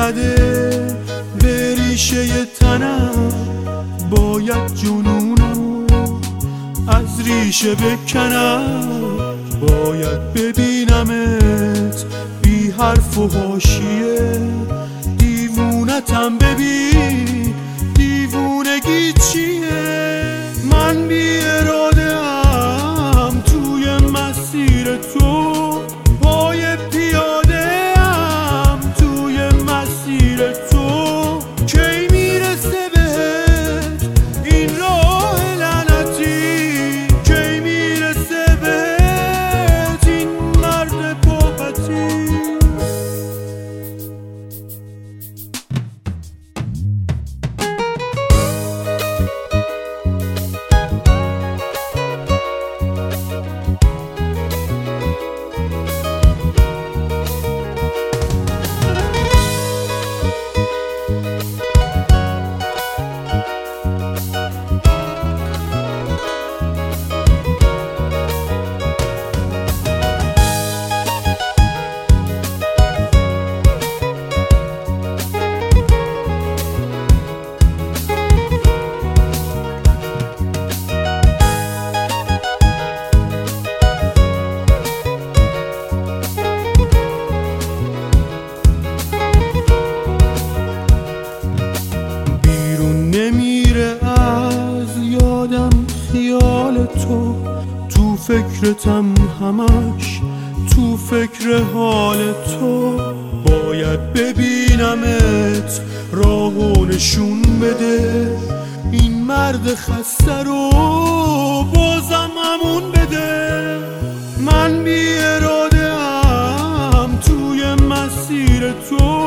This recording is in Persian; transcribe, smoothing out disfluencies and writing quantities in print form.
زده به ریشه تنم، باید جنونمو از ریشه بکنم. باید ببینمت بی حرف و حاشیه، دیوونتم ببین دیوونگی چیه. من بی اراده ام توی مسیر تو، پای پیاده ام توی مسیر تو. کی میرسه بهت این راه لعنتی، کی میرسه بهت این مرد پاپتی. خیال تو فکرتم همش، تو فکر حال تو. باید ببینمت راهو نشون بده، این مرد خسته رو بازم همون بده. من بی اراده ام توی مسیر تو،